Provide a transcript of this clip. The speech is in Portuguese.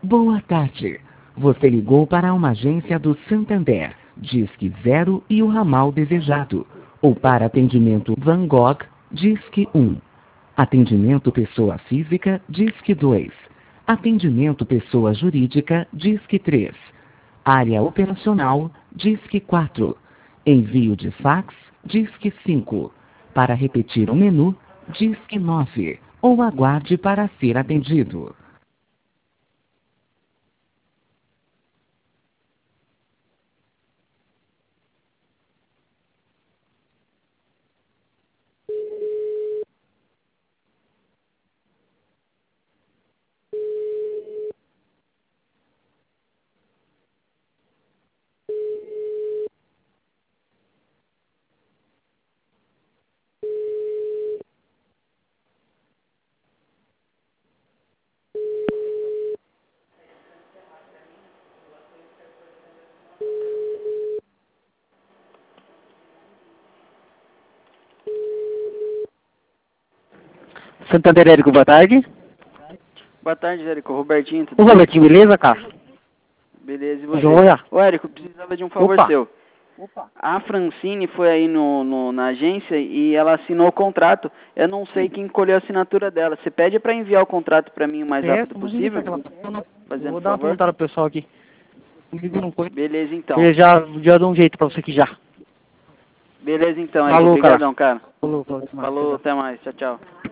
Boa tarde. Você ligou para uma agência do Santander, Disque 0 e o ramal desejado. Ou para atendimento Van Gogh, Disque 1. Atendimento pessoa física, Disque 2. Atendimento pessoa jurídica, Disque 3. Área operacional, Disque 4. Envio de fax, Disque 5. Para repetir o menu, Disque 9. Ou aguarde para ser atendido. Santander, Érico, boa tarde. Boa tarde, Érico. Robertinho, tudo Ô, bem? Robertinho, beleza, cara? Beleza, e você? Joia. Ô, Érico, precisava de um favor Opa. seu. A Francine foi aí na agência e ela assinou o contrato. Eu não sei quem colheu a assinatura dela. Você pede para enviar o contrato para mim o mais rápido possível? Fazendo Vou dar uma favor. perguntada pro pessoal aqui. Beleza, então. Eu já dou um jeito pra você aqui já. Beleza, então, Érico. Falou, cara. Obrigadão, cara. Falou, Falou, até mais. Tchau, tchau.